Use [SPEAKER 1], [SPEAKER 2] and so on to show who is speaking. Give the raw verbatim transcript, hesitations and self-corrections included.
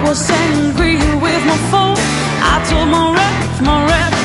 [SPEAKER 1] was angry with my phone. I told my rep, my rep